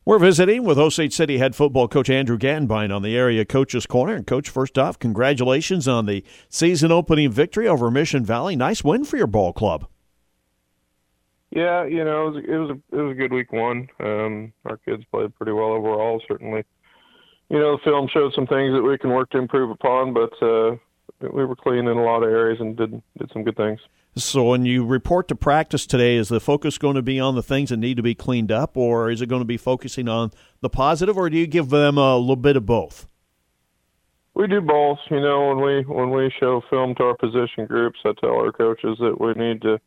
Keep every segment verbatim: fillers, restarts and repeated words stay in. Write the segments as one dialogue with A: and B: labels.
A: We're visiting with Osage City head football coach Andrew Gattenbein on the Area Coaches Corner. And, Coach, first off, congratulations on the season-opening victory over Mission Valley. Nice win for your ball club.
B: Yeah, you know, it was, it was, a, it was a good week one. Um, our kids played pretty well overall, certainly. You know, the film showed some things that we can work to improve upon, but uh, we were clean in a lot of areas and did did some good things.
A: So when you report to practice today, is the focus going to be on the things that need to be cleaned up, or is it going to be focusing on the positive, or do you give them a little bit of both?
B: We do both. You know, when we when we show film to our position groups, I tell our coaches that we need to,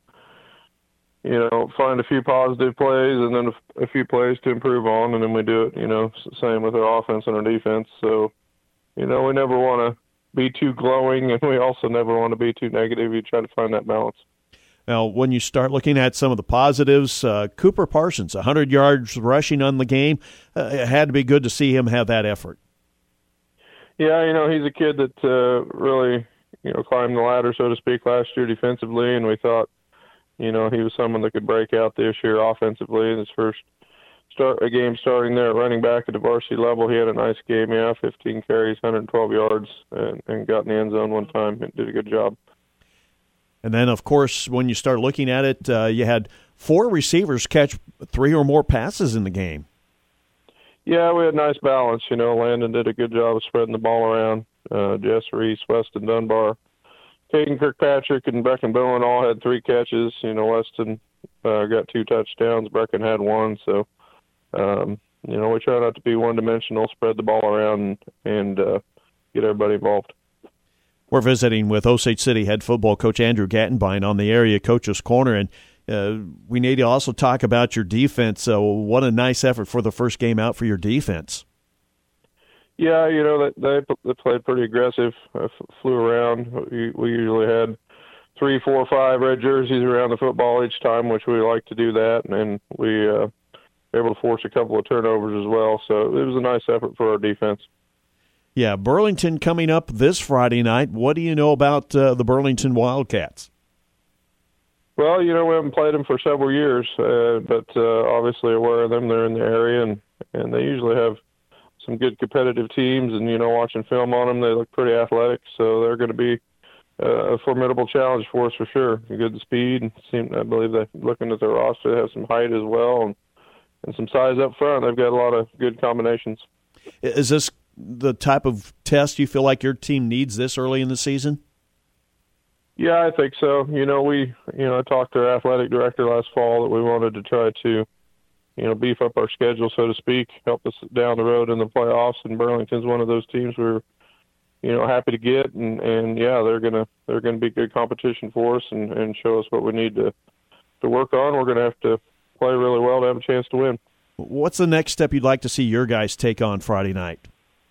B: you know, find a few positive plays and then a, a few plays to improve on, and then we do it, you know, same with our offense and our defense. So, you know, we never want to be too glowing, and we also never want to be too negative. You try to find that balance.
A: Now, when you start looking at some of the positives, uh, Cooper Parsons, one hundred yards rushing on the game, uh, it had to be good to see him have that effort.
B: Yeah, you know, he's a kid that uh, really, you know, climbed the ladder, so to speak, last year defensively, and we thought, you know, he was someone that could break out this year offensively in his first start a game starting there at running back at the varsity level. He had a nice game, yeah, fifteen carries, one hundred twelve yards, and, and got in the end zone one time and did a good job.
A: And then, of course, when you start looking at it, uh, you had four receivers catch three or more passes in the game.
B: Yeah, we had nice balance. You know, Landon did a good job of spreading the ball around. Uh, Jess Reese, Weston Dunbar, Caden Kirkpatrick, and Brecken Bowen all had three catches. You know, Weston uh, got two touchdowns. Brecken had one. So, um, you know, we try not to be one-dimensional, spread the ball around, and, and uh, get everybody involved.
A: We're visiting with Osage City head football coach Andrew Gattenbein on the Area Coaches Corner, and uh, we need to also talk about your defense. So what a nice effort for the first game out for your defense.
B: Yeah, you know, they, they played pretty aggressive, uh, flew around. We, we usually had three, four, five red jerseys around the football each time, which we like to do that, and we uh, were able to force a couple of turnovers as well. So it was a nice effort for our defense.
A: Yeah, Burlington coming up this Friday night. What do you know about uh, the Burlington Wildcats?
B: Well, you know, we haven't played them for several years, uh, but uh, obviously aware of them. They're in the area, and, and they usually have some good competitive teams. And, you know, watching film on them, they look pretty athletic, so they're going to be uh, a formidable challenge for us for sure. Good speed. And seem, I believe that looking at their roster, they have some height as well and, and some size up front. They've got a lot of good combinations.
A: Is this the type of test you feel like your team needs this early in the season?
B: Yeah, I think so. You know, we, you know, I talked to our athletic director last fall that we wanted to try to, you know, beef up our schedule, so to speak, help us down the road in the playoffs. And Burlington's one of those teams we're, you know, happy to get. And, and yeah, they're gonna they're gonna be good competition for us and, and show us what we need to to work on. We're gonna have to play really well to have a chance to win.
A: What's the next step you'd like to see your guys take on Friday night?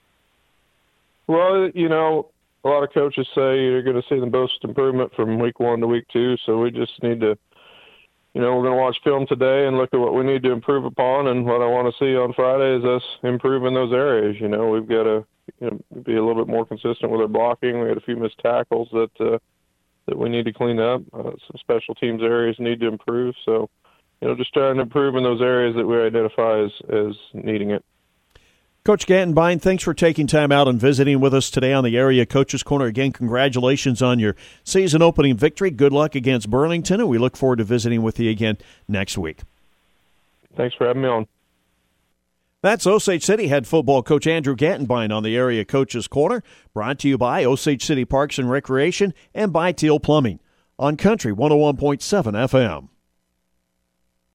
B: Well, you know, a lot of coaches say you're going to see the most improvement from week one to week two, so we just need to, you know, we're going to watch film today and look at what we need to improve upon, and what I want to see on Friday is us improve in those areas. You know, we've got to, you know, be a little bit more consistent with our blocking. We had a few missed tackles that uh, that we need to clean up. Uh, some special teams areas need to improve, so, you know, just trying to improve in those areas that we identify as, as needing it.
A: Coach Gattenbein, thanks for taking time out and visiting with us today on the Area Coaches Corner. Again, congratulations on your season-opening victory. Good luck against Burlington, and we look forward to visiting with you again next week.
B: Thanks for having me on.
A: That's Osage City head football coach Andrew Gattenbein on the Area Coaches Corner, brought to you by Osage City Parks and Recreation and by Teal Plumbing on Country one oh one point seven F M.